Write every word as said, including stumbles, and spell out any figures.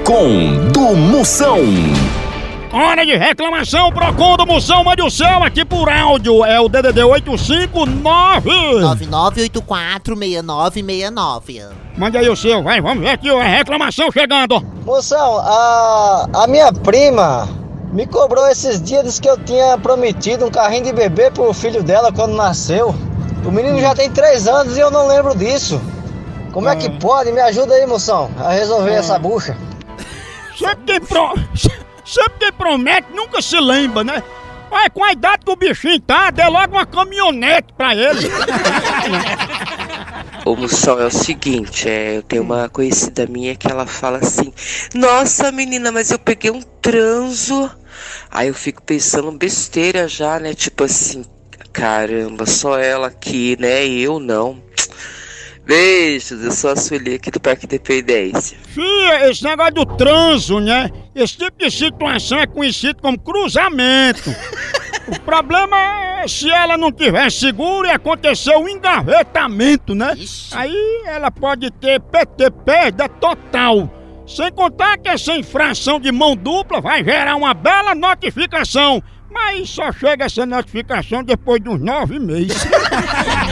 Procon do Moção. Hora de reclamação, Procon do Moção, mande o seu aqui por áudio, é o D D D oito cinco nove nove nove oito quatro seis nove seis nove. Mande aí o seu, vai, vamos ver aqui a reclamação chegando. Moção, a, a minha prima me cobrou esses dias, disse que eu tinha prometido um carrinho de bebê pro filho dela quando nasceu. O menino já tem três anos e eu não lembro disso. Como é, é que pode? Me ajuda aí, moção, a resolver é. essa bucha. Sempre quem, pro... Sempre quem promete nunca se lembra, né? Olha, com a idade que o bichinho tá, dê logo uma caminhonete pra ele. Ô Moção, é o seguinte, é, eu tenho uma conhecida minha que ela fala assim: nossa menina, mas eu peguei um transo. Aí eu fico pensando besteira já, né? Tipo assim, caramba, só ela aqui, né? Eu não. Beijos, eu sou a Sueli aqui do Parque Independência. Fia, esse negócio do transo, né? Esse tipo de situação é conhecido como cruzamento. O problema é se ela não tiver seguro e acontecer um engavetamento, né? Ixi. Aí ela pode ter P T perda total. Sem contar que essa infração de mão dupla vai gerar uma bela notificação. Mas só chega essa notificação depois de uns nove meses.